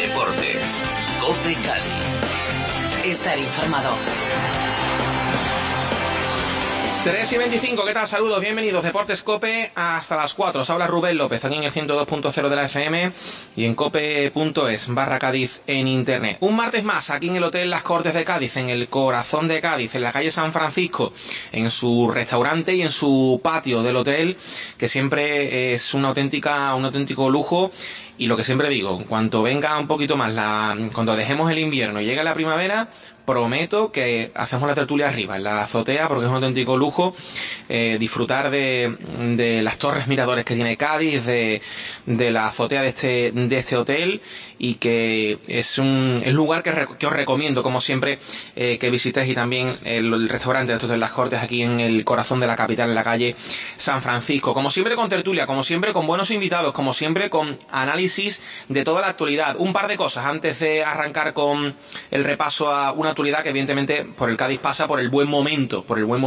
Deportes. COPE Cádiz. Estar informado. 3:25, ¿qué tal? Saludos, bienvenidos. Deportes COPE hasta las 4. Os habla Rubén López, aquí en el 102.0 de la FM y en cope.es/Cádiz en internet. Un martes más, aquí en el Hotel Las Cortes de Cádiz, en el corazón de Cádiz, en la calle San Francisco, en su restaurante y en su patio del hotel, que siempre es un auténtico lujo. Y lo que siempre digo, en cuanto venga un poquito más, cuando dejemos el invierno y llegue la primavera, prometo que hacemos la tertulia arriba, en la azotea, porque es un auténtico lujo disfrutar de las torres miradores que tiene Cádiz, de la azotea de este hotel, y que es un lugar que os recomiendo, como siempre, que visitéis, y también el restaurante de Hotel Las Cortes, aquí en el corazón de la capital, en la calle San Francisco. Como siempre con tertulia, como siempre con buenos invitados, como siempre con análisis de toda la actualidad. Un par de cosas antes de arrancar con el repaso a una actualidad que evidentemente por el Cádiz pasa por el buen momento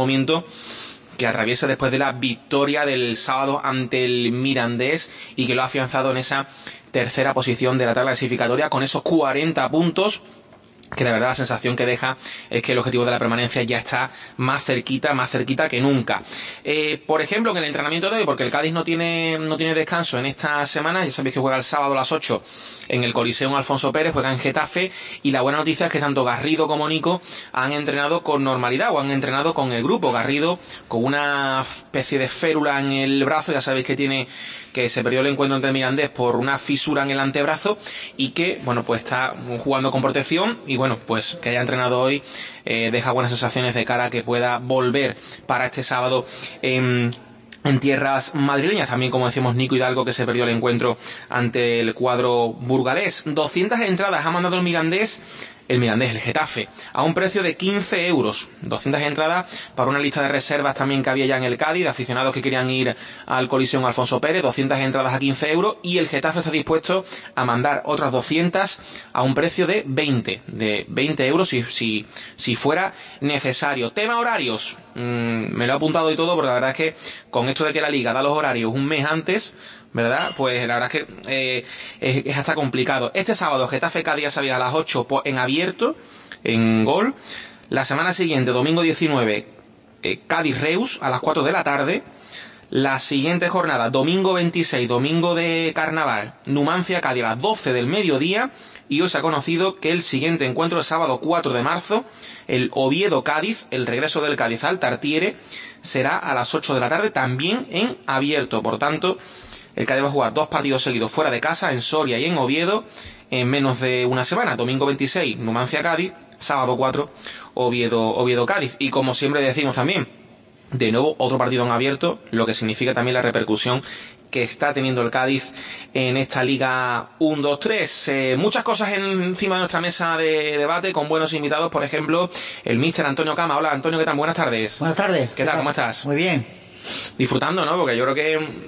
que atraviesa después de la victoria del sábado ante el Mirandés, y que lo ha afianzado en esa tercera posición de la tabla clasificatoria con esos 40 puntos, que de verdad la sensación que deja es que el objetivo de la permanencia ya está más cerquita que nunca. Por ejemplo, en el entrenamiento de hoy, porque el Cádiz no tiene descanso en esta semana, ya sabéis que juega el sábado a las 8 en el Coliseum Alfonso Pérez, juega en Getafe, y la buena noticia es que tanto Garrido como Nico han entrenado con normalidad, o han entrenado con el grupo. Garrido con una especie de férula en el brazo, ya sabéis que se perdió el encuentro entre el Mirandés por una fisura en el antebrazo, y que, bueno, pues está jugando con protección, y bueno, pues que haya entrenado hoy deja buenas sensaciones de cara a que pueda volver para este sábado en tierras madrileñas. También, como decimos, Nico Hidalgo, que se perdió el encuentro ante el cuadro burgalés. 200 entradas ha mandado el Mirandés, el Getafe, a un precio de 15 euros. 200 entradas para una lista de reservas también que había ya en el Cádiz, de aficionados que querían ir al Coliseum Alfonso Pérez. 200 entradas a 15 euros, y el Getafe está dispuesto a mandar otras 200 a un precio de 20 euros si fuera necesario. Tema horarios, me lo he apuntado y todo, porque la verdad es que con esto de que la Liga da los horarios un mes antes, ¿verdad? Pues la verdad es que es hasta complicado. Este sábado Getafe Cádiz, ya sabía, a las 8 en abierto, en Gol. La semana siguiente, domingo 19, Cádiz Reus a las 4 de la tarde. La siguiente jornada, domingo 26, domingo de Carnaval, Numancia Cádiz a las 12 del mediodía. Y hoy se ha conocido que el siguiente encuentro, el sábado 4 de marzo, el Oviedo Cádiz, el regreso del Cádiz al Tartiere, será a las 8 de la tarde, también en abierto. Por tanto, el Cádiz va a jugar 2 partidos seguidos fuera de casa, en Soria y en Oviedo, en menos de una semana. Domingo 26, Numancia Cádiz; sábado 4, Oviedo Cádiz. Y como siempre decimos también, de nuevo otro partido en abierto, lo que significa también la repercusión que está teniendo el Cádiz en esta Liga 1-2-3. Muchas cosas encima de nuestra mesa de debate, con buenos invitados. Por ejemplo, el míster Antonio Cama. Hola, Antonio, ¿qué tal? Buenas tardes. Buenas tardes. ¿Qué tal? ¿Cómo estás? Muy bien. Disfrutando, ¿no? Porque yo creo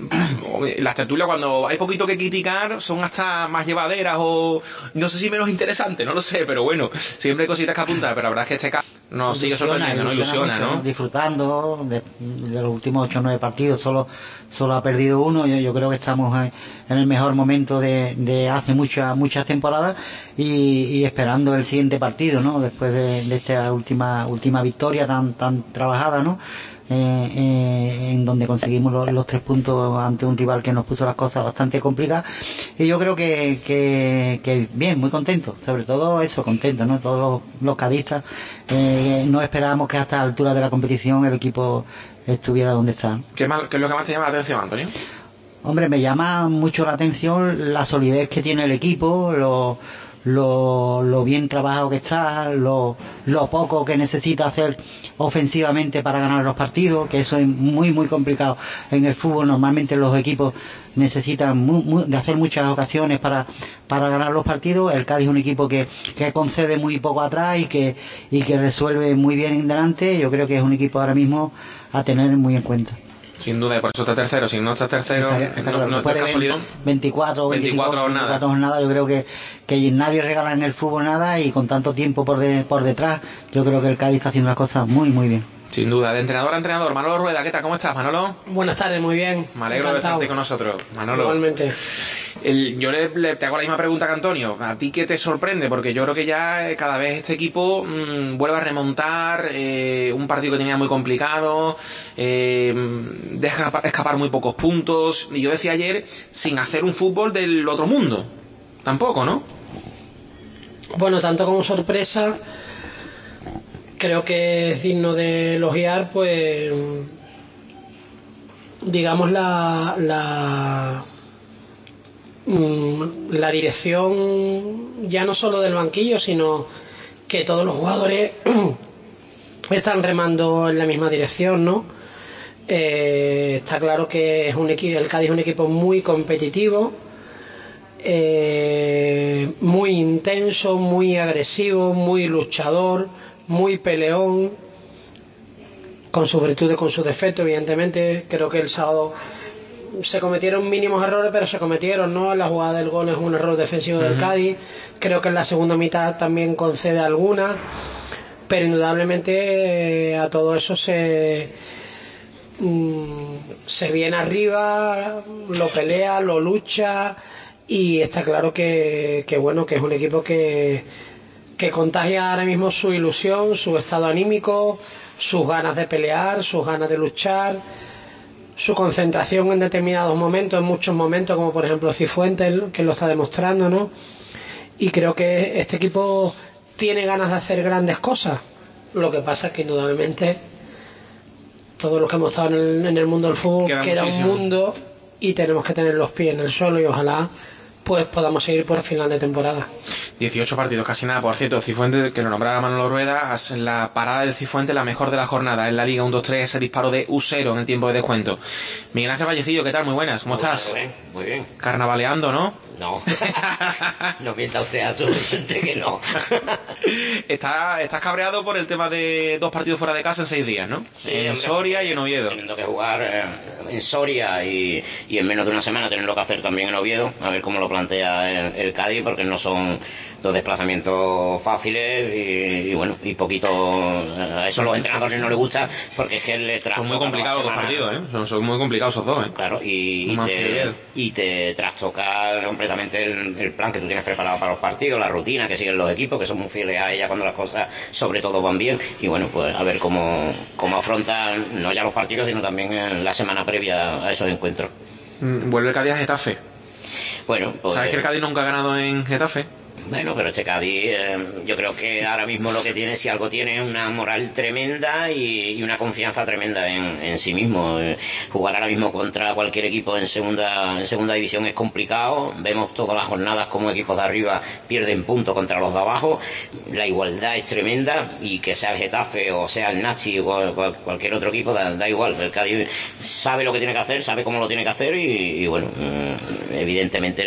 que las tertulias, cuando hay poquito que criticar, son hasta más llevaderas, o no sé si menos interesantes, no lo sé, pero bueno, siempre hay cositas que apuntar. Pero la verdad es que este caso nos sigue sorprendiendo, ¿no? Ilusiona, mucho, ¿no? Disfrutando de los últimos 8 o 9 partidos, solo ha perdido uno. Yo creo que estamos en el mejor momento de hace muchas temporadas, y esperando el siguiente partido, ¿no? Después de esta última victoria tan trabajada, ¿no? En donde conseguimos los 3 puntos ante un rival que nos puso las cosas bastante complicadas. Y yo creo que bien, muy contento, sobre todo eso, contento, ¿no? Todos los cadistas no esperábamos que a esta altura de la competición el equipo estuviera donde está. ¿Qué es lo que más te llama la atención, Antonio? Hombre, me llama mucho la atención la solidez que tiene el equipo, lo bien trabajado que está, lo poco que necesita hacer ofensivamente para ganar los partidos, que eso es muy complicado en el fútbol. Normalmente los equipos necesitan de hacer muchas ocasiones para ganar los partidos. El Cádiz es un equipo que concede muy poco atrás y que resuelve muy bien en delante. Yo creo que es un equipo ahora mismo a tener muy en cuenta. Sin duda, por eso está tercero. Si no está tercero, no es casualidad. 24 jornadas. Yo creo que nadie regala en el fútbol nada, y con tanto tiempo por detrás, yo creo que el Cádiz está haciendo las cosas muy bien. Sin duda, de entrenador a entrenador. Manolo Rueda, ¿qué tal? ¿Cómo estás, Manolo? Buenas tardes, muy bien. Me alegro de estarte con nosotros, Manolo. Igualmente. Te hago la misma pregunta que Antonio. ¿A ti qué te sorprende? Porque yo creo que ya cada vez este equipo vuelve a remontar un partido que tenía muy complicado, deja escapar muy pocos puntos, y yo decía ayer, sin hacer un fútbol del otro mundo. Tampoco, ¿no? Bueno, tanto como sorpresa, creo que es digno de elogiar, pues, digamos, la dirección, ya no solo del banquillo, sino que todos los jugadores están remando en la misma dirección, ¿no? Está claro que es el Cádiz es un equipo muy competitivo, muy intenso, muy agresivo, muy luchador, muy peleón, con sus virtudes, con sus defectos. Evidentemente, creo que el sábado se cometieron mínimos errores, pero se cometieron, ¿no? La jugada del gol es un error defensivo del Cádiz. Creo que en la segunda mitad también concede alguna, pero indudablemente a todo eso se viene arriba, lo pelea, lo lucha, y está claro que bueno, que es un equipo que contagia ahora mismo su ilusión, su estado anímico, sus ganas de pelear, sus ganas de luchar, su concentración en determinados momentos, en muchos momentos, como por ejemplo Cifuentes, que lo está demostrando, ¿no? Y creo que este equipo tiene ganas de hacer grandes cosas. Lo que pasa es que indudablemente todos los que hemos estado en el mundo del fútbol queda un mundo, y tenemos que tener los pies en el suelo, y ojalá pues podamos seguir por el final de temporada. 18 partidos, casi nada. Por cierto, Cifuentes, que lo nombraba Manolo Rueda, la parada de Cifuentes, la mejor de la jornada en la Liga 1-2-3, ese disparo de Usero en el tiempo de descuento. Miguel Ángel Vallecillo, ¿qué tal? Muy buenas, ¿cómo estás? Muy bien, muy bien. Carnavaleando, ¿no? No, no mienta usted absolutamente que no. Estás cabreado por el tema de 2 partidos fuera de casa en 6 días, ¿no? Sí, en hombre, Soria y en Oviedo. Teniendo que jugar en Soria y en menos de una semana tenerlo que hacer también en Oviedo, a ver cómo lo plantea el Cádiz, porque no son 2 desplazamientos fáciles y bueno, y poquito. A eso a los entrenadores no les gusta, porque es que le trastoca. Son muy complicados los partidos, ¿eh? Son muy complicados esos 2, ¿eh? Claro, y te trastoca completamente el plan que tú tienes preparado para los partidos, la rutina que siguen los equipos, que son muy fieles a ella cuando las cosas sobre todo van bien. Y bueno, pues a ver cómo afrontan no ya los partidos, sino también en la semana previa a esos encuentros. Vuelve el Cádiz a Getafe. Bueno, pues, ¿sabes que el Cádiz nunca ha ganado en Getafe? Bueno, pero este Cádiz, yo creo que ahora mismo lo que tiene, si algo tiene, es una moral tremenda y una confianza tremenda en sí mismo. Jugar ahora mismo contra cualquier equipo en segunda división es complicado. Vemos todas las jornadas como equipos de arriba pierden puntos contra los de abajo. La igualdad es tremenda, y que sea el Getafe o sea el Nachi o cualquier otro equipo, da igual. El Cádiz sabe lo que tiene que hacer, sabe cómo lo tiene que hacer y bueno, evidentemente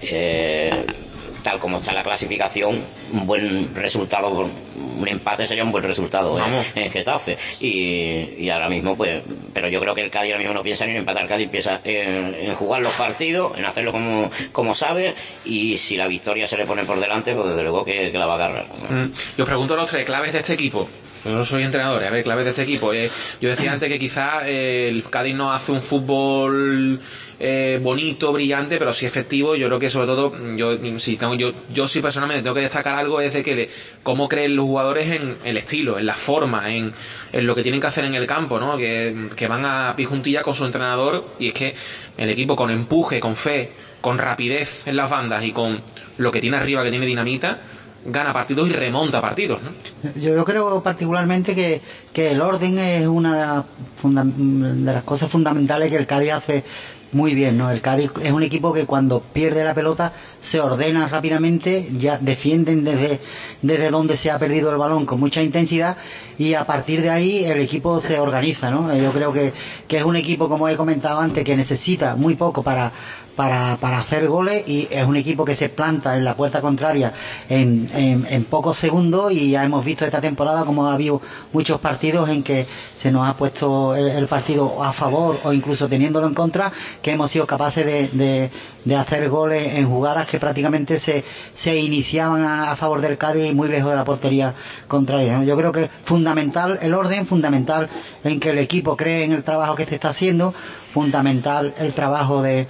tal como está la clasificación, un buen resultado, un empate sería un buen resultado en Getafe, y ahora mismo pues, pero yo creo que el Cádiz ahora mismo no piensa ni en empatar. El Cádiz piensa en jugar los partidos, en hacerlo como sabe, y si la victoria se le pone por delante, pues desde luego que la va a agarrar. Yo os pregunto los 3 claves de este equipo. Yo no soy entrenador, a ver, claves de este equipo. Yo decía antes que quizás el Cádiz no hace un fútbol bonito, brillante, pero sí efectivo. Yo creo que sobre todo, yo sí personalmente tengo que destacar algo, es de que cómo creen los jugadores en el estilo, en la forma, en lo que tienen que hacer en el campo, ¿no? Que van a pie juntilla con su entrenador, y es que el equipo con empuje, con fe, con rapidez en las bandas y con lo que tiene arriba, que tiene dinamita, gana partidos y remonta partidos, ¿no? Yo creo particularmente que el orden es una de las cosas fundamentales que el Cádiz hace muy bien, ¿no? El Cádiz es un equipo que cuando pierde la pelota se ordena rápidamente, ya defienden desde donde se ha perdido el balón con mucha intensidad, y a partir de ahí el equipo se organiza, ¿no? Yo creo que es un equipo, como he comentado antes, que necesita muy poco para hacer goles, y es un equipo que se planta en la puerta contraria en pocos segundos, y ya hemos visto esta temporada como ha habido muchos partidos en que se nos ha puesto el partido a favor o incluso teniéndolo en contra, que hemos sido capaces de hacer goles en jugadas que prácticamente se iniciaban a favor del Cádiz muy lejos de la portería contraria, ¿no? Yo creo que es fundamental el orden, fundamental en que el equipo cree en el trabajo que se está haciendo, fundamental el trabajo de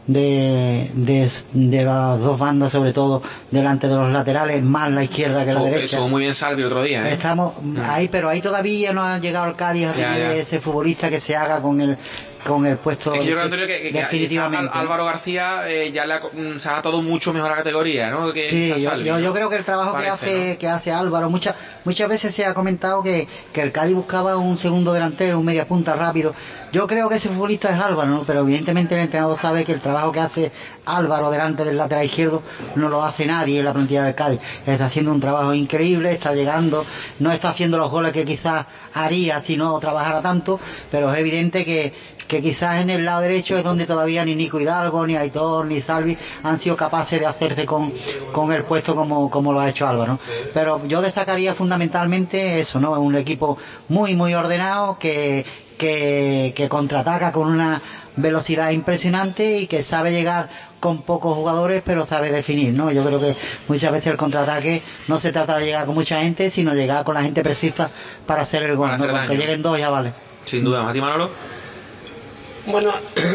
de las dos bandas, sobre todo delante de los laterales, más la izquierda que la derecha. Estuvo muy bien Salvi otro día, ¿eh? Estamos ahí, pero ahí todavía no ha llegado el Cádiz a tener ese futbolista que se haga con el puesto. Es que yo creo, Antonio, que definitivamente. Álvaro García ya se ha adaptado mucho mejor a la categoría, ¿no? Sí, yo creo que el trabajo que hace Álvaro, muchas veces se ha comentado que el Cádiz buscaba un segundo delantero, un media punta rápido. Yo creo que ese futbolista es Álvaro, ¿no? Pero evidentemente el entrenador sabe que el trabajo que hace Álvaro delante del lateral izquierdo no lo hace nadie en la plantilla del Cádiz. Está haciendo un trabajo increíble, está llegando, no está haciendo los goles que quizás haría si no trabajara tanto, pero es evidente que quizás en el lado derecho es donde todavía ni Nico Hidalgo, ni Aitor, ni Salvi han sido capaces de hacerse con el puesto como lo ha hecho Álvaro, ¿no? Pero yo destacaría fundamentalmente eso, ¿no? Un equipo muy muy ordenado que contraataca con una velocidad impresionante y que sabe llegar con pocos jugadores, pero sabe definir, ¿no? Yo creo que muchas veces el contraataque no se trata de llegar con mucha gente, sino llegar con la gente precisa para hacer el gol, ¿no? Porque lleguen dos ya vale. Sin duda. ¿Mati Manolo? Bueno,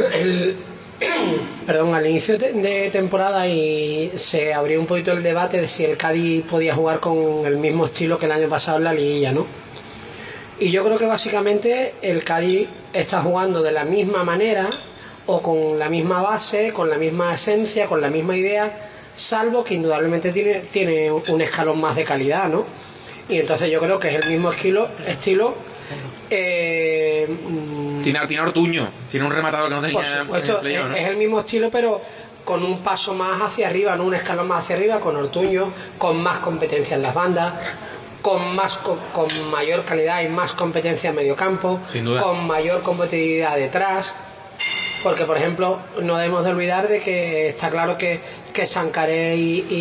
al inicio de temporada y se abrió un poquito el debate de si el Cádiz podía jugar con el mismo estilo que el año pasado en la liguilla, ¿no? Y yo creo que básicamente el Cádiz está jugando de la misma manera o con la misma base, con la misma esencia, con la misma idea, salvo que indudablemente tiene un escalón más de calidad, ¿no? Y entonces yo creo que es el mismo estilo. Tiene Ortuño, tiene un rematador que no tenía. Por supuesto, en el playoff, ¿no? es el mismo estilo, pero con un paso más hacia arriba, ¿no? Un escalón más hacia arriba, con Ortuño, con más competencia en las bandas, con mayor calidad y más competencia en medio campo, con mayor competitividad detrás, porque por ejemplo no debemos de olvidar de que está claro que Sankaré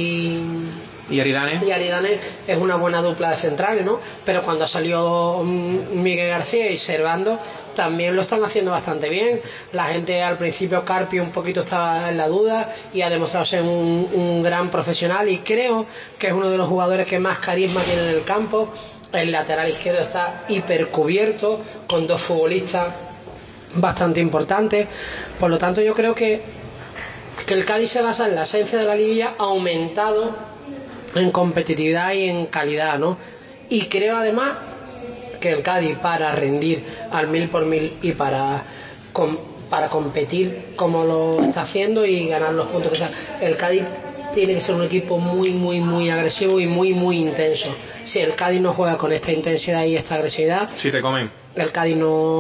y Aridane es una buena dupla de centrales, ¿no? Pero cuando salió Miguel García y Servando también lo están haciendo bastante bien. La gente al principio, Carpi un poquito estaba en la duda y ha demostrado ser un gran profesional, y creo que es uno de los jugadores que más carisma tiene en el campo. El lateral izquierdo está hipercubierto con dos futbolistas bastante importantes. Por lo tanto yo creo que el Cádiz se basa en la esencia de la liguilla aumentado en competitividad y en calidad, ¿no? Y creo además que el Cádiz, para rendir al 1000 y para competir como lo está haciendo y ganar los puntos que está, el Cádiz tiene que ser un equipo muy muy muy agresivo y muy muy intenso. Si el Cádiz no juega con esta intensidad y esta agresividad, si te comen, el Cádiz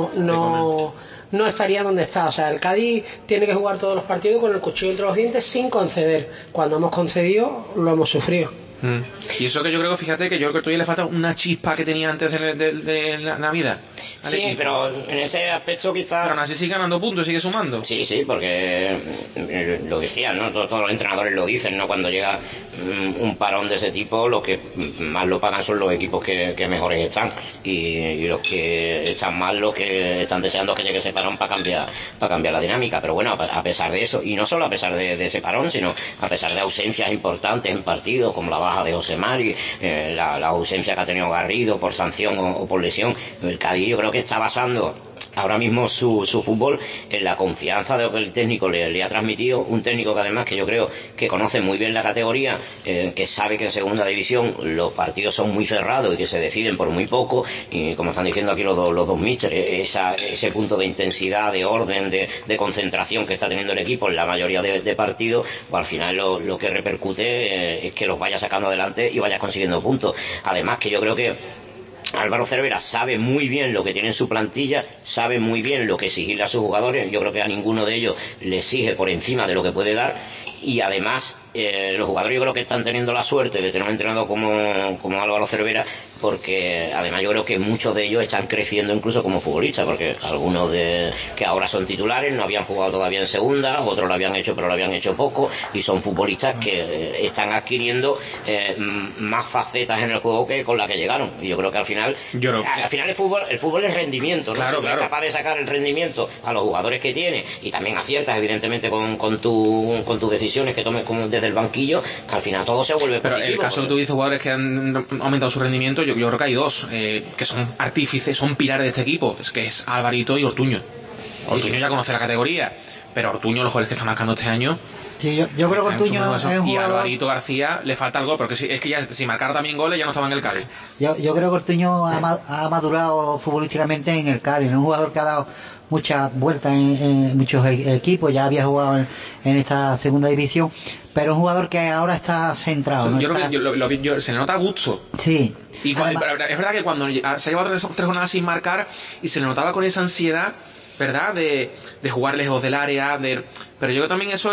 no estaría donde está. O sea, el Cádiz tiene que jugar todos los partidos con el cuchillo entre los dientes, sin conceder. Cuando hemos concedido, lo hemos sufrido. Y eso que yo creo, fíjate que yo creo que todavía le falta una chispa que tenía antes de la Navidad. Sí, pero en ese aspecto quizás. Pero aún así sigue ganando puntos, sigue sumando. Sí, porque lo decían, ¿no? Todos los entrenadores lo dicen, ¿no? Cuando llega un parón de ese tipo, los que más lo pagan son los equipos que mejores están, y los que están mal, los que están deseando que llegue ese parón para cambiar la dinámica. Pero bueno, a pesar de eso, y no solo a pesar de ese parón, sino a pesar de ausencias importantes en partidos, como la baja de José Mari, la ausencia que ha tenido Garrido por sanción o por lesión, el Cádiz yo creo que está basando ahora mismo su fútbol en la confianza de lo que el técnico le ha transmitido, un técnico que además que yo creo que conoce muy bien la categoría, que sabe que en segunda división los partidos son muy cerrados y que se deciden por muy poco, y como están diciendo aquí los dos místers, ese punto de intensidad, de orden, de concentración que está teniendo el equipo en la mayoría de partidos, pues al final lo que repercute es que los vaya sacando adelante y vaya consiguiendo puntos. Además que yo creo que Álvaro Cervera sabe muy bien lo que tiene en su plantilla, sabe muy bien lo que exigirle a sus jugadores. Yo creo que a ninguno de ellos le exige por encima de lo que puede dar, y además los jugadores yo creo que están teniendo la suerte de tener un entrenador como Álvaro Cervera, porque además yo creo que muchos de ellos están creciendo incluso como futbolistas, porque algunos que ahora son titulares no habían jugado todavía en segunda, otros lo habían hecho pero lo habían hecho poco, y son futbolistas que están adquiriendo más facetas en el juego que con la que llegaron. Y yo creo que al final el fútbol es rendimiento, ¿no? Claro, si eres capaz de sacar el rendimiento a los jugadores que tiene, y también aciertas evidentemente con tus decisiones que tomes como desde el banquillo, al final todo se vuelve positivo. Pero el caso que tú dices, jugadores que han aumentado su rendimiento, yo creo que hay dos que son artífices, son pilares de este equipo, que es Alvarito y Ortuño. Ortuño ya conoce la categoría, pero Ortuño, los goles que está marcando este año... Sí, yo creo que Ortuño es un y a jugador... Alvarito García le falta el gol, porque es que ya si marcara también goles ya no estaba en el Cádiz. Yo creo que Ortuño ha madurado futbolísticamente en el Cádiz, ¿no? Un jugador que ha dado muchas vueltas en muchos equipos, ya había jugado en esta segunda división, pero un jugador que ahora está centrado, ¿no? Yo creo que se le nota gusto. Sí. Y además, es verdad que cuando se ha llevado tres jornadas sin marcar y se le notaba con esa ansiedad, ¿verdad? De jugar lejos del área, pero yo creo que también eso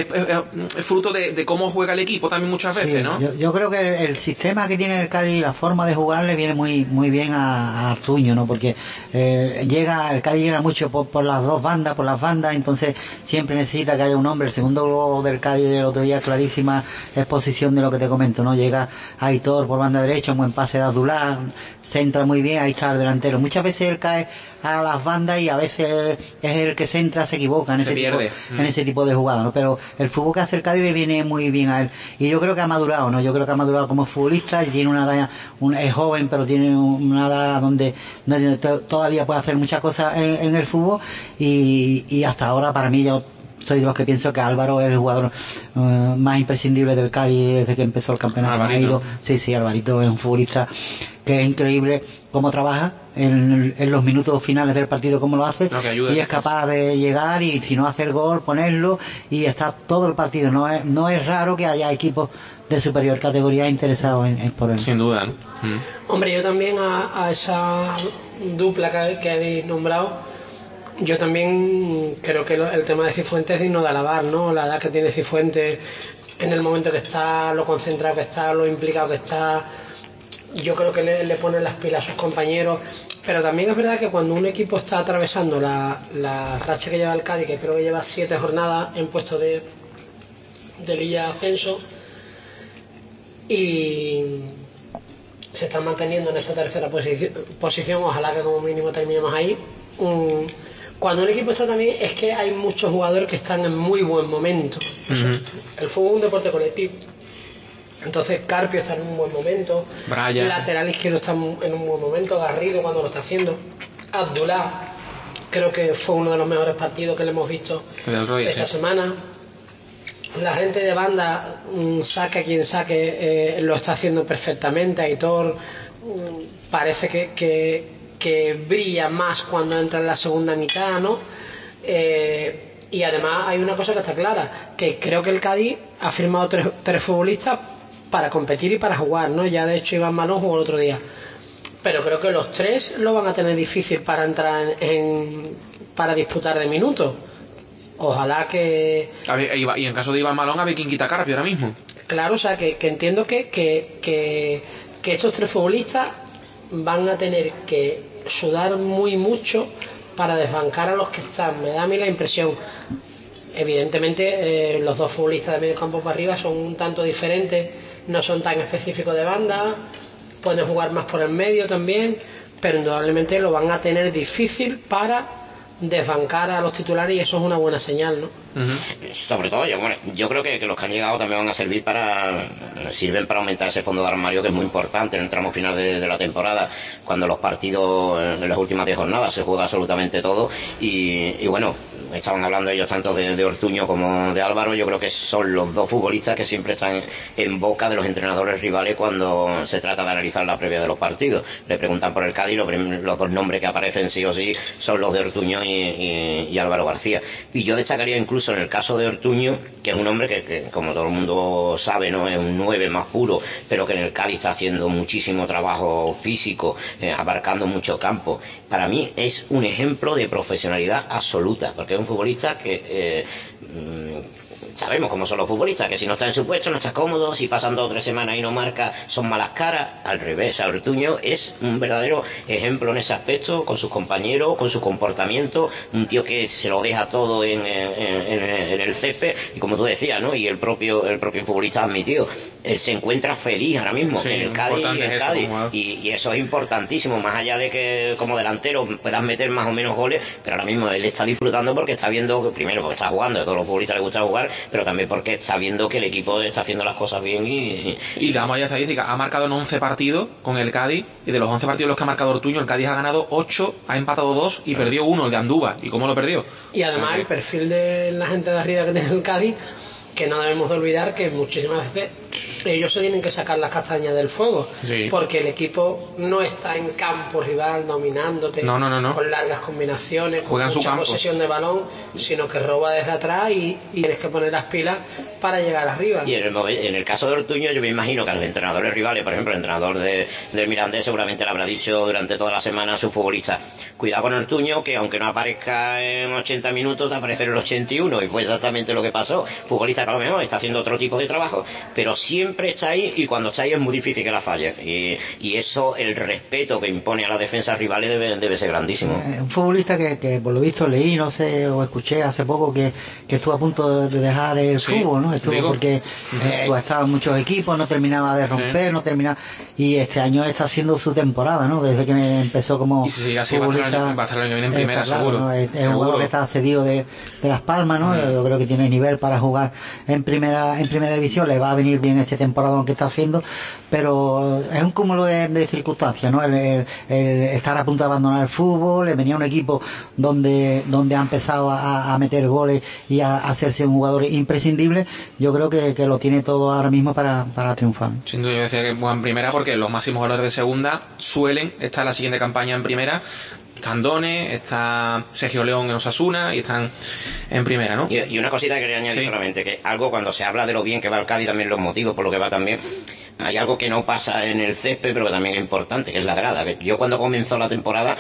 es fruto de cómo juega el equipo también muchas veces, ¿no? Yo creo que el sistema que tiene el Cádiz, la forma de jugar le viene muy bien a Ortuño, ¿no? Porque el Cádiz llega mucho por las dos bandas, por las bandas, entonces siempre necesita que haya un hombre. El segundo gol del Cádiz del otro día, clarísima exposición de lo que te comento, ¿no? Llega Aitor por banda derecha, un buen pase de Abdullah, centra muy bien, ahí está el delantero. Muchas veces él cae a las bandas y a veces es el que centra, se equivoca en ese tipo de jugada, ¿no? Pero el fútbol que hace el Cádiz le viene muy bien a él, y yo creo que ha madurado, ¿no? Yo creo que ha madurado como futbolista, y tiene una edad, es joven, pero tiene una edad donde todavía puede hacer muchas cosas en el fútbol, y hasta ahora para mí yo soy de los que pienso que Álvaro es el jugador más imprescindible del Cádiz desde que empezó el campeonato. Sí, Alvarito es un futbolista que es increíble cómo trabaja en los minutos finales del partido, cómo lo hace, y es capaz de llegar y si no hacer gol, ponerlo, y está todo el partido. No es raro que haya equipos de superior categoría interesados en por él. Sin duda, ¿no? Hombre, yo también a esa dupla que habéis nombrado, yo también creo que el tema de Cifuentes es digno de alabar, ¿no? La edad que tiene Cifuentes, en el momento que está, lo concentrado que está, lo implicado que está, yo creo que le ponen las pilas a sus compañeros. Pero también es verdad que cuando un equipo está atravesando la racha que lleva el Cádiz, que creo que lleva 7 jornadas en puesto de Liga de Ascenso, y se están manteniendo en esta tercera posición, ojalá que como mínimo terminemos ahí. Cuando un equipo está también, es que hay muchos jugadores que están en muy buen momento. El fútbol es un deporte colectivo. Entonces Carpio está en un buen momento, Brian. Lateral izquierdo está en un buen momento, Garrido cuando lo está haciendo, Abdullah creo que fue uno de los mejores partidos que le hemos visto esta semana. La gente de banda, saque quien saque, lo está haciendo perfectamente. Aitor parece que brilla más cuando entra en la segunda mitad, ¿no? Y además hay una cosa que está clara, que creo que el Cádiz ha firmado tres futbolistas para competir y para jugar, ¿no? Ya de hecho Iván Malón jugó el otro día, pero creo que los tres lo van a tener difícil para entrar para disputar de minutos. Ojalá que... Y en caso de Iván Malón, a ver quién quita Carpio ahora mismo. Claro, o sea, que entiendo que estos tres futbolistas van a tener que sudar mucho para desbancar a los que están. Me da a mí la impresión. Evidentemente, los dos futbolistas de medio campo para arriba son un tanto diferentes, no son tan específicos de banda, pueden jugar más por el medio también, pero indudablemente lo van a tener difícil para desbancar a los titulares, y eso es una buena señal, ¿no? Sobre todo, yo creo que los que han llegado también van a sirven para aumentar ese fondo de armario, que es muy importante en el tramo final de la temporada, cuando los partidos en las últimas 10 jornadas se juega absolutamente todo, y bueno, estaban hablando ellos tanto de Ortuño como de Álvaro. Yo creo que son los dos futbolistas que siempre están en boca de los entrenadores rivales cuando se trata de analizar la previa de los partidos. Le preguntan por el Cádiz, los dos nombres que aparecen sí o sí son los de Ortuño y Álvaro García. Y yo destacaría incluso en el caso de Ortuño, que es un hombre que como todo el mundo sabe, no es un 9 más puro, pero que en el Cádiz está haciendo muchísimo trabajo físico, abarcando mucho campo. Para mí es un ejemplo de profesionalidad absoluta, porque es un futbolista que sabemos cómo son los futbolistas, que si no está en su puesto no está cómodo, si pasan 2 o 3 semanas y no marca son malas caras. Al revés, Ortuño es un verdadero ejemplo en ese aspecto, con sus compañeros, con su comportamiento, un tío que se lo deja todo en el césped, y como tú decías, ¿no? Y el propio futbolista ha admitido, él se encuentra feliz ahora mismo en el Cádiz, y eso es importantísimo, más allá de que como delantero puedas meter más o menos goles, pero ahora mismo él está disfrutando porque está viendo, primero porque está jugando, a todos los futbolistas les gusta jugar, pero también porque está viendo que el equipo está haciendo las cosas bien y damos ya estadística, ha marcado en 11 partidos con el Cádiz, y de los 11 partidos los que ha marcado Ortuño, el Cádiz ha ganado 8, ha empatado 2 y perdió 1, el de Andúba. ¿Y cómo lo perdió? Y además el perfil de la gente de arriba que tiene el Cádiz, que no debemos de olvidar que muchísimas veces ellos se tienen que sacar las castañas del fuego, sí, porque el equipo no está en campo rival dominándote no. con largas combinaciones, juega con en mucha su campo, posesión de balón, sino que roba desde atrás y tienes que poner las pilas para llegar arriba. Y en el caso de Ortuño, yo me imagino que a los entrenadores rivales, por ejemplo el entrenador del Mirandés seguramente le habrá dicho durante toda la semana a sus futbolistas: cuidado con Ortuño, que aunque no aparezca en 80 minutos te aparece en el 81, y fue exactamente lo que pasó. Futbolista que a lo mejor está haciendo otro tipo de trabajo, pero siempre está ahí, y cuando está ahí es muy difícil que la falle, y eso, el respeto que impone a las defensas rivales debe ser grandísimo. Un futbolista que por lo visto leí, no sé, o escuché hace poco que estuvo a punto de dejar el fútbol, ¿no? Estuvo porque estaba en muchos equipos, no terminaba de romper, no terminaba, y este año está haciendo su temporada, ¿no? Desde que empezó como y si así futbolista, va a estar el año que viene en primera, claro, seguro, ¿no? Es un jugador que está cedido de Las Palmas, ¿no? Yo creo que tiene nivel para jugar en primera división, le va a venir bien este temporada que está haciendo, pero es un cúmulo de circunstancias, ¿no? El estar a punto de abandonar el fútbol, le venía un equipo donde ha empezado a meter goles y a hacerse un jugador imprescindible. Yo creo que lo tiene todo ahora mismo para triunfar. Sin duda, yo decía que en primera, porque los máximos goleadores de segunda suelen estar en la siguiente campaña en primera. Está Andone, está Sergio León en Osasuna y están en primera, ¿no? Y una cosita que quería añadir solamente, que algo cuando se habla de lo bien que va el Cádiz, también los motivos por lo que va también, hay algo que no pasa en el césped, pero que también es importante, que es la grada. Yo cuando comenzó la temporada,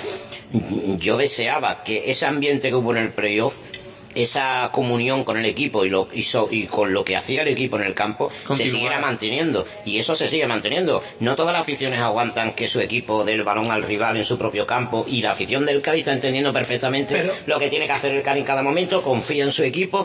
yo deseaba que ese ambiente que hubo en el playoff, esa comunión con el equipo y con lo que hacía el equipo en el campo, se siguiera manteniendo, y eso se sigue manteniendo. No todas las aficiones aguantan que su equipo dé el balón al rival en su propio campo, y la afición del Cádiz está entendiendo perfectamente lo que tiene que hacer el Cádiz en cada momento, confía en su equipo,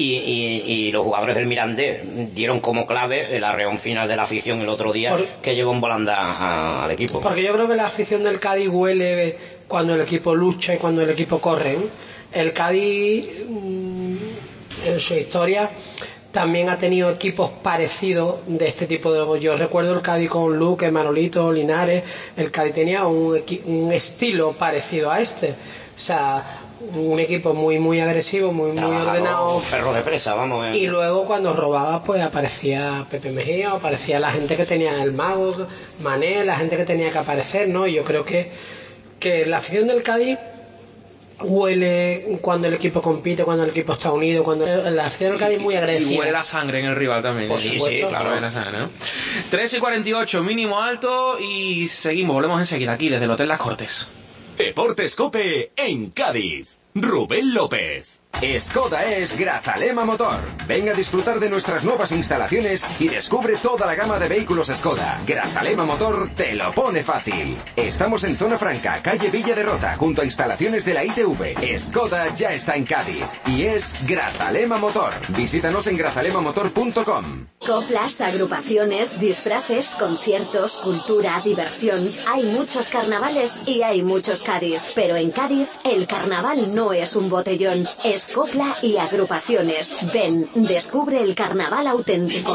y los jugadores del Mirandés dieron como clave el arreón final de la afición el otro día, que llevó en volanda al equipo. Porque yo creo que la afición del Cádiz huele cuando el equipo lucha y cuando el equipo corre, ¿eh? El Cádiz, en su historia, también ha tenido equipos parecidos de este tipo de... Yo recuerdo el Cádiz con Luque, Manolito, Linares. El Cádiz tenía un estilo parecido a este. O sea, un equipo muy agresivo, muy ordenado. Perro de presa, vamos. Y luego cuando robaba, pues aparecía Pepe Mejía, aparecía la gente que tenía el Mago, Mané, la gente que tenía que aparecer, ¿no? Y yo creo que la afición del Cádiz huele cuando el equipo compite, cuando el equipo está unido, cuando la afición del Cádiz es muy agresiva. Y huele la sangre en el rival también. Por supuesto, claro. Huele la sangre, ¿no? 3:48, mínimo alto, y seguimos, volvemos enseguida aquí desde el Hotel Las Cortes. Deportes COPE en Cádiz. Rubén López. Skoda es Grazalema Motor. Ven a disfrutar de nuestras nuevas instalaciones y descubre toda la gama de vehículos Skoda. Grazalema Motor te lo pone fácil. Estamos en Zona Franca, calle Villa de Rota, junto a instalaciones de la ITV. Skoda ya está en Cádiz y es Grazalema Motor. Visítanos en grazalemamotor.com. Coplas, agrupaciones, disfraces, conciertos, cultura, diversión. Hay muchos carnavales y hay muchos Cádiz. Pero en Cádiz, el carnaval no es un botellón, es copla y agrupaciones. Ven, descubre el carnaval auténtico.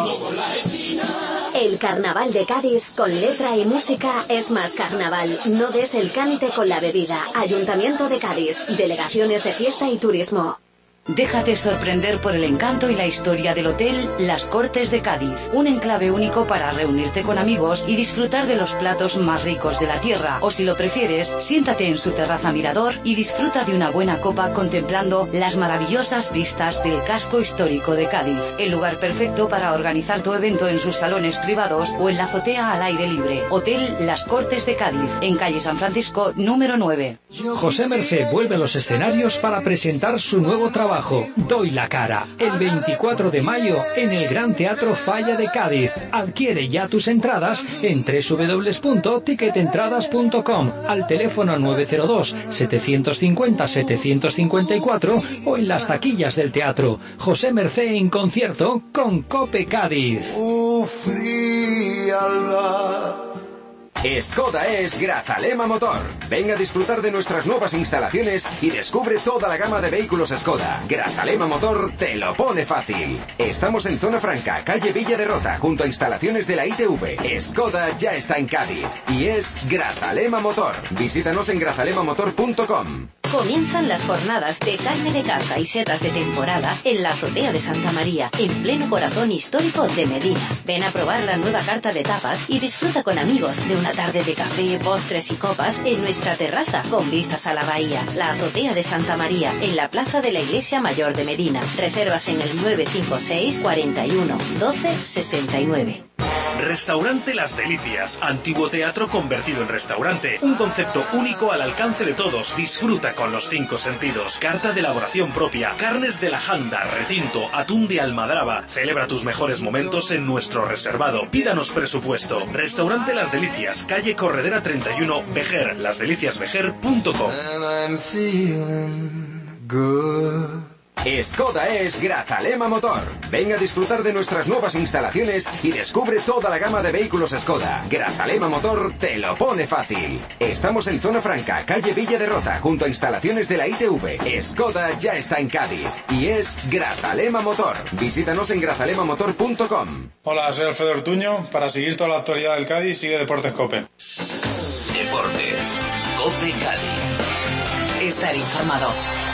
El carnaval de Cádiz, con letra y música, es más carnaval. No des el cante con la bebida. Ayuntamiento de Cádiz. Delegaciones de Fiesta y Turismo. Déjate sorprender por el encanto y la historia del Hotel Las Cortes de Cádiz. Un enclave único para reunirte con amigos y disfrutar de los platos más ricos de la tierra. O si lo prefieres, siéntate en su terraza mirador y disfruta de una buena copa contemplando las maravillosas vistas del casco histórico de Cádiz. El lugar perfecto para organizar tu evento en sus salones privados o en la azotea al aire libre. Hotel Las Cortes de Cádiz, en calle San Francisco, número 9. José Mercé vuelve a los escenarios para presentar su nuevo trabajo. Doy la cara, el 24 de mayo en el Gran Teatro Falla de Cádiz. Adquiere ya tus entradas en www.ticketentradas.com, al teléfono 902-750-754 o en las taquillas del teatro. José Mercé en concierto con COPE Cádiz. Skoda es Grazalema Motor. Venga a disfrutar de nuestras nuevas instalaciones y descubre toda la gama de vehículos Skoda. Grazalema Motor te lo pone fácil. Estamos en Zona Franca, calle Villa de Rota, junto a instalaciones de la ITV. Skoda ya está en Cádiz y es Grazalema Motor. Visítanos en grazalemamotor.com. Comienzan las jornadas de carne de caza y setas de temporada en la azotea de Santa María, en pleno corazón histórico de Medina. Ven a probar la nueva carta de tapas y disfruta con amigos de una tarde de café, postres y copas en nuestra terraza con vistas a la bahía. La azotea de Santa María, en la plaza de la Iglesia Mayor de Medina. Reservas en el 956 41 12 69. Restaurante Las Delicias, antiguo teatro convertido en restaurante. Un concepto único al alcance de todos. Disfruta con los 5 sentidos. Carta de elaboración propia, carnes de la janda, retinto, atún de almadraba. Celebra tus mejores momentos en nuestro reservado. Pídanos presupuesto. Restaurante Las Delicias, calle Corredera 31, Vejer, lasdeliciasvejer.com. Skoda es Grazalema Motor. Venga a disfrutar de nuestras nuevas instalaciones y descubre toda la gama de vehículos Skoda. Grazalema Motor te lo pone fácil. Estamos en Zona Franca, calle Villa de Rota, junto a instalaciones de la ITV. Skoda ya está en Cádiz y es Grazalema Motor. Visítanos en grazalemamotor.com. Hola, soy Alfredo Ortuño. Para seguir toda la actualidad del Cádiz, sigue Deportes COPE. Deportes COPE Cádiz. Estar informado.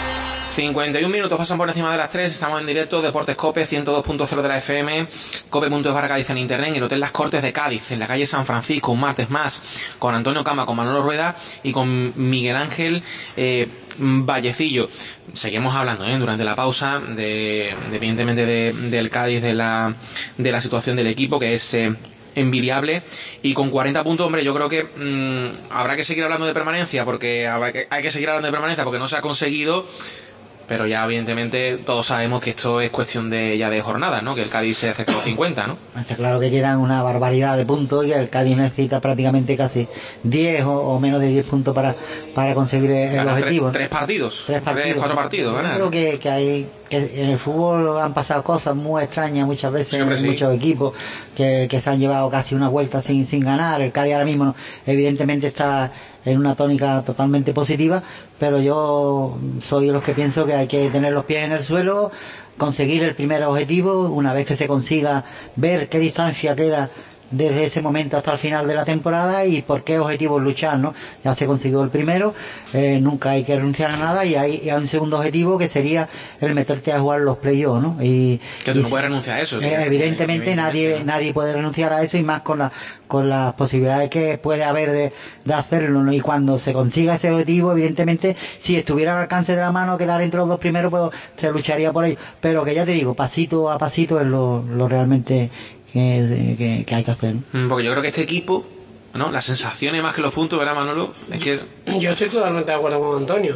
51 minutos pasan por encima de las 3, estamos en directo, Deportes COPE, 102.0 de la FM, cope.es/Cádiz en internet, en el Hotel Las Cortes de Cádiz, en la calle San Francisco, un martes más, con Antonio Cama, con Manolo Rueda y con Miguel Ángel Vallecillo. Seguimos hablando durante la pausa, evidentemente del Cádiz, de la situación del equipo, que es envidiable, y con 40 puntos, hombre, yo creo que habrá que seguir hablando de permanencia, porque hay que seguir hablando de permanencia porque no se ha conseguido. Pero ya evidentemente todos sabemos que esto es cuestión de jornadas, ¿no? Que el Cádiz se acerca a los 50, ¿no? Está claro que quedan una barbaridad de puntos y el Cádiz necesita prácticamente casi 10 o menos de 10 puntos para conseguir el objetivo. Tres partidos, 4 partidos, ¿verdad? Yo creo que en el fútbol han pasado cosas muy extrañas muchas veces en muchos equipos que se han llevado casi una vuelta sin ganar. El Cádiz ahora mismo evidentemente está en una tónica totalmente positiva, pero yo soy de los que pienso que hay que tener los pies en el suelo, conseguir el primer objetivo. Una vez que se consiga, ver qué distancia queda desde ese momento hasta el final de la temporada y por qué objetivos luchar, ¿no? Ya se consiguió el primero, nunca hay que renunciar a nada, y hay un segundo objetivo que sería el meterte a jugar los playoffs, ¿no? Que tú no puedes renunciar a eso. Evidentemente nadie puede renunciar a eso, y más con las posibilidades que puede haber de hacerlo, ¿no? Y cuando se consiga ese objetivo, evidentemente, si estuviera al alcance de la mano quedar entre los dos primeros, pues se lucharía por ello, pero que ya te digo, pasito a pasito es lo realmente que hay que hacer, ¿no? Porque yo creo que este equipo, ¿no? Las sensaciones más que los puntos, ¿verdad, Manolo? Es que yo estoy totalmente de acuerdo con Antonio.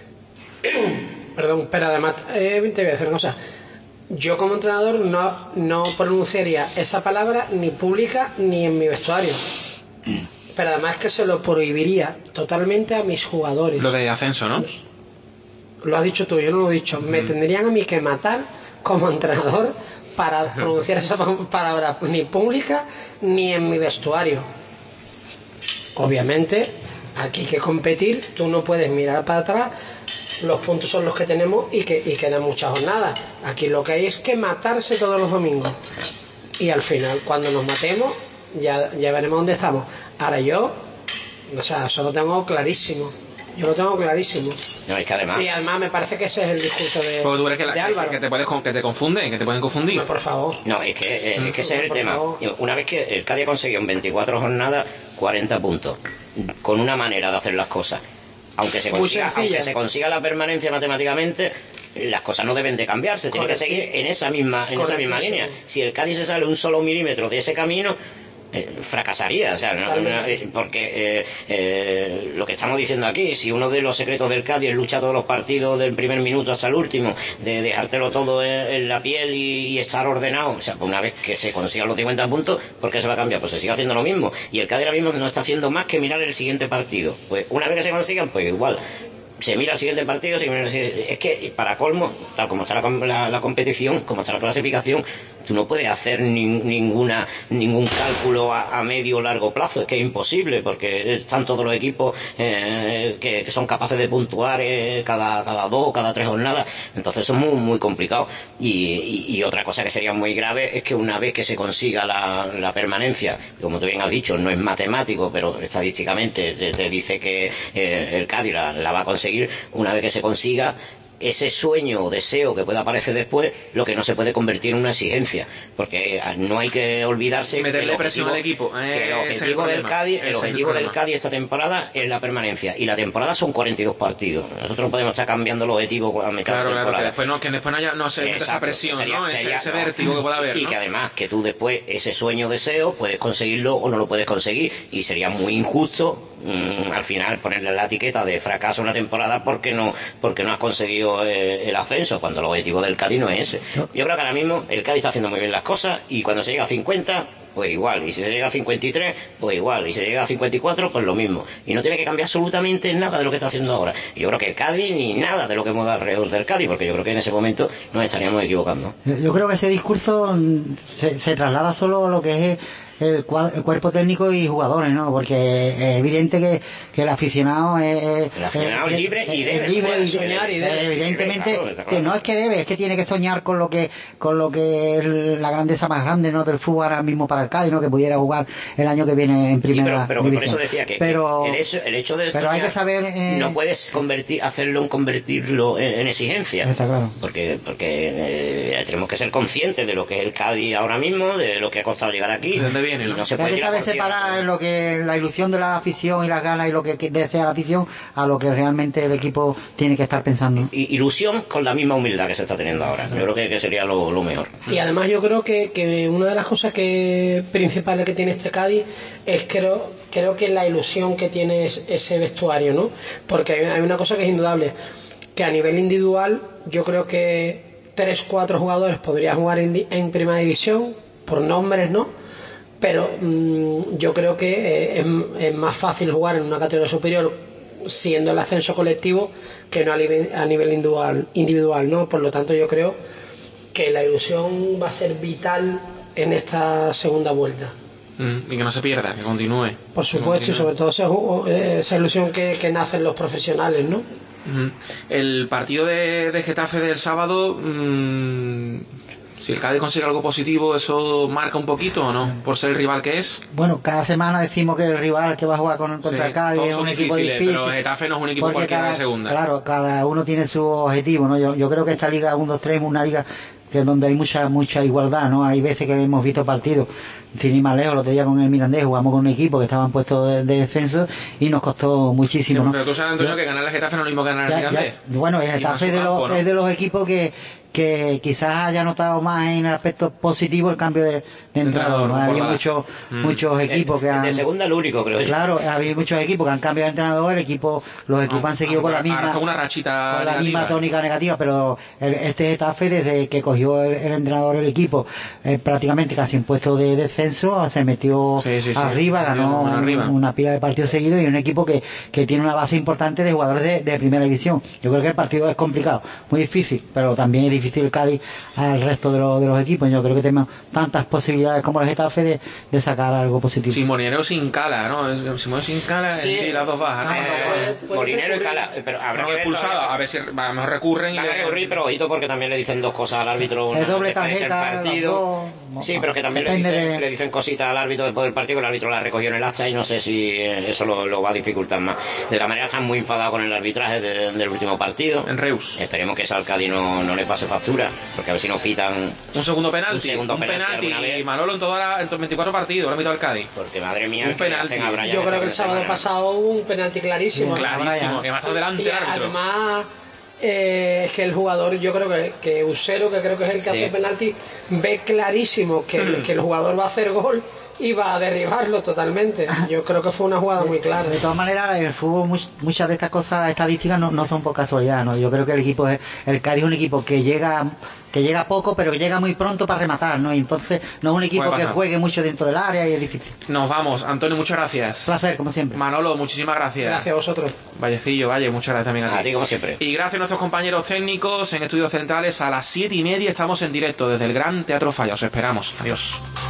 Perdón, pero además te voy a decir una cosa. Yo como entrenador no pronunciaría esa palabra ni pública ni en mi vestuario. Pero además que se lo prohibiría totalmente a mis jugadores. Lo de ascenso, ¿no? Lo has dicho tú, yo no lo he dicho. Me tendrían a mí que matar como entrenador para pronunciar esa palabra ni pública ni en mi vestuario. Obviamente aquí hay que competir, tú no puedes mirar para atrás, los puntos son los que tenemos y quedan muchas jornadas. Aquí lo que hay es que matarse todos los domingos, y al final cuando nos matemos ya veremos dónde estamos. Ahora eso lo tengo clarísimo. Yo lo tengo clarísimo. No, es que además... Y además me parece que ese es el discurso de Álvaro. Que te confunden, que te pueden confundir. No, por favor. No, es que ese es el tema. Una vez que el Cádiz consiguió en 24 jornadas 40 puntos, con una manera de hacer las cosas, aunque se consiga la permanencia matemáticamente, las cosas no deben de cambiar, se tiene que seguir en esa misma línea. Si el Cádiz se sale un solo milímetro de ese camino, fracasaría, o sea, porque lo que estamos diciendo aquí, si uno de los secretos del Cádiz lucha todos los partidos del primer minuto hasta el último, de dejártelo todo en la piel y estar ordenado, o sea, pues una vez que se consigan los 50 puntos, ¿por qué se va a cambiar? Pues se sigue haciendo lo mismo, y el Cádiz ahora mismo no está haciendo más que mirar el siguiente partido. Pues una vez que se consigan, pues igual se mira el siguiente partido, es que para colmo, tal como está la competición, como está la clasificación, tú no puedes hacer ningún cálculo a medio o largo plazo, es que es imposible, porque están todos los equipos que son capaces de puntuar cada 2 o cada 3 jornadas, entonces eso es muy, muy complicado. Y otra cosa que sería muy grave es que una vez que se consiga la permanencia, como tú bien has dicho, no es matemático, pero estadísticamente te dice que el Cádiz la va a conseguir, una vez que se consiga ese sueño o deseo que pueda aparecer después, lo que no se puede convertir en una exigencia, porque no hay que olvidarse meterle presión al equipo, que el objetivo del Cádiz esta temporada es la permanencia, y la temporada son 42 partidos. Nosotros no podemos estar cambiando el objetivo a mitad de temporada. Claro, que después no se mete esa presión, ese vértigo que pueda haber, y que además que tú después ese sueño o deseo puedes conseguirlo o no lo puedes conseguir, y sería muy injusto al final ponerle la etiqueta de fracaso una temporada porque no has conseguido el ascenso, cuando el objetivo del Cádiz no es ese. Yo creo que ahora mismo el Cádiz está haciendo muy bien las cosas, y cuando se llega a 50 pues igual, y si se llega a 53 pues igual, y si se llega a 54 pues lo mismo, y no tiene que cambiar absolutamente nada de lo que está haciendo ahora. Y yo creo que el Cádiz ni nada de lo que mueva alrededor del Cádiz, porque yo creo que en ese momento nos estaríamos equivocando. Yo creo que ese discurso se traslada solo a lo que es el cuerpo técnico y jugadores, ¿no? Porque es evidente que el aficionado es libre y debe libre soñar y debe, evidentemente, claro. que no es que debe, es que tiene que soñar con lo que es la grandeza más grande, ¿no?, del fútbol ahora mismo para el Cádiz, ¿no?, que pudiera jugar el año que viene en primera pero división. por eso decía que el hecho de pero soñar, hay que saber no puedes convertirlo en exigencia. Está claro. Porque tenemos que ser conscientes de lo que es el Cádiz ahora mismo, de lo que ha costado llegar aquí. ¿De dónde viene? No se hay puede que saber separar lo que la ilusión de la afición y las ganas y lo que desea la afición a lo que realmente el equipo tiene que estar pensando. Ilusión con la misma humildad que se está teniendo ahora. Yo creo que sería lo mejor. Y además yo creo que una de las cosas principales que tiene este Cádiz es creo que la ilusión que tiene ese vestuario, ¿no? Porque hay una cosa que es indudable, que a nivel individual yo creo que 3-4 jugadores podrían jugar en primera división por nombres, ¿no? Pero yo creo que es más fácil jugar en una categoría superior siendo el ascenso colectivo que no a nivel individual, ¿no? Por lo tanto yo creo que la ilusión va a ser vital en esta segunda vuelta. Y que no se pierda, que continúe. Por supuesto, y sobre todo esa ilusión que nace en los profesionales, ¿no? El partido de Getafe del sábado, si el Cádiz consigue algo positivo, ¿eso marca un poquito o no? Por ser el rival que es. Bueno, cada semana decimos que el rival que va a jugar contra el Cádiz es un equipo difícil. Pero Getafe no es un equipo cualquiera de segunda. Claro, cada uno tiene su objetivo, ¿no? Yo creo que esta liga 1-2-3 es una liga que es donde hay mucha igualdad, ¿no? Hay veces que hemos visto partidos, sin ir más lejos, el otro día con el Mirandés jugamos con un equipo que estaba en puesto de descenso y nos costó muchísimo, sí, ¿no? Pero tú sabes, Antonio, que ganar el Getafe no es lo mismo que ganar el Mirandés. Bueno, el Getafe es de los equipos que quizás haya notado más en el aspecto positivo el cambio de entrenador, ¿no? Había muchos equipos que han... De segunda el único, creo yo. Claro, había muchos equipos que han cambiado de entrenador, los equipos han seguido con la misma tónica negativa, pero este Getafe, desde que cogió el entrenador el equipo, prácticamente casi en puesto de descenso, se metió arriba, ganó una pila de partidos seguidos, y un equipo que tiene una base importante de jugadores de primera división. Yo creo que el partido es complicado, muy difícil, pero también es difícil el Cádiz al resto de los equipos. Yo creo que tenemos tantas posibilidades como el Getafe de sacar algo positivo. Sí, Molinero sin Cala, ¿no? Si sin Cala, sí, las dos bajas. Molinero y Cala, pero habrá que expulsado, a ver si a lo mejor recurren. Van a recurrir, pero ojito, porque también le dicen dos cosas al árbitro. Es doble tarjeta, partido. Sí, pero que también le dicen cositas al árbitro después del partido, que el árbitro la recogió en el acta, y no sé si eso lo va a dificultar más. De la manera, están muy enfadados con el arbitraje del último partido. En Reus. Esperemos que eso al Cádiz no le pase factura, porque a ver si nos pitan un segundo penalti y Manolo en los 24 partidos lo ha pitado al Cádiz, porque madre mía, un penalti. Yo creo que el sábado pasado hubo un penalti clarísimo, que va a estar delante del árbitro. Además es que el jugador, yo creo que Usero, que creo que es el que hace el penalti, ve clarísimo que el jugador va a hacer gol y va a derribarlo totalmente. Yo creo que fue una jugada muy clara. De todas maneras, en el fútbol muchas de estas cosas estadísticas no son por casualidad, ¿no? Yo creo que el Cádiz es un equipo que llega que llega poco, pero que llega muy pronto para rematar, ¿no? Y entonces no es un equipo que juegue mucho dentro del área y es difícil. Nos vamos. Antonio, muchas gracias. Placer, como siempre. Manolo, muchísimas gracias. Gracias a vosotros. Vallecillo, muchas gracias también a ti. Como siempre. Y gracias a nuestros compañeros técnicos en Estudios Centrales. A las 7:30 estamos en directo desde el Gran Teatro Falla. Os esperamos. Adiós.